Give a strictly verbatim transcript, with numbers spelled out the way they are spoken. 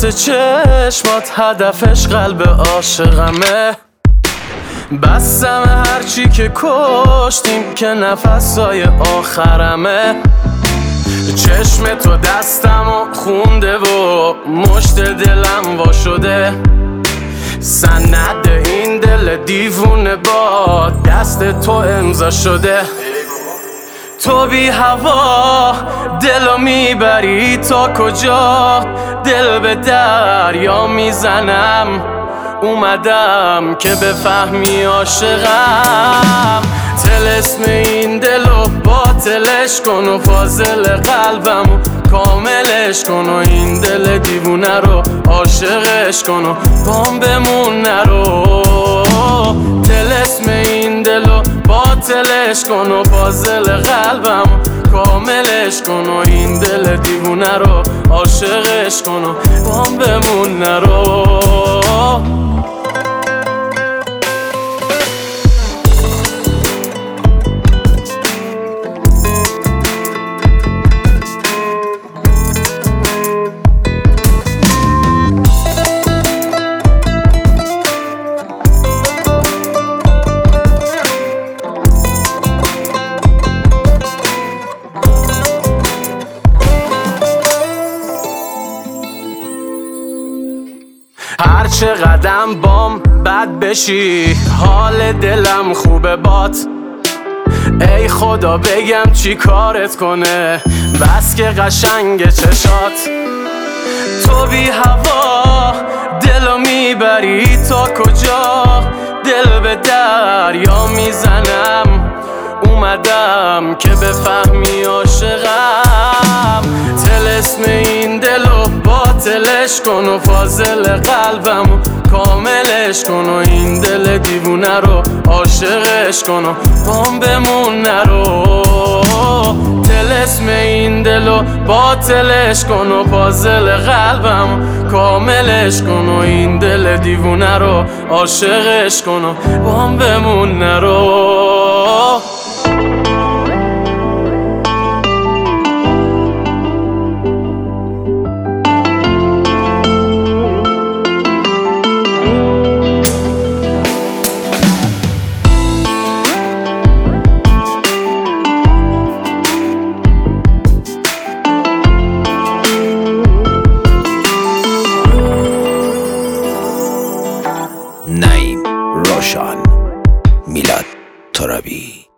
واسه چشمات هدفش قلب عاشقمه. بستم هرچی که کشتیم که نفسای آخرمه. چشم تو دستم و خونده و مشت دلم وا شده. سند این دل دیوونه با دست تو امضا شده. تو بی هوا دلو میبری تا کجا؟ دل به دریا میزنم، اومدم که بفهمی عاشقم. طلسم این دلو باطلش کن و فاضل قلبمو کاملش کن و این دل دیوونه رو عاشقش کن و بام بمون نرو. طلسم این دلو باطلش کن و فاضل قلبمو کاملش کن و این دل دیوونه رو عاشقش کن و بام بمون نرو. هر چه قدم بام بد بشی حال دلم خوبه بات. ای خدا بگم چی کارت کنه بس که قشنگ چشات. تو بی هوا دلو میبری تا کجا؟ دل به دریا میزنم، اومدم که بفهمی عاشقم. طلسم این دلو باطلش کن و فاضل قلبمو کاملش کن و این دل دیوونه رو عاشقش کن و بام بمون نرو. طلسم این دلو باطلش کن و فاضل قلبمو کاملش کن و این دل دیوونه رو عاشقش کن و بام بمون نرو. نعیم روشن، میلاد ترابی.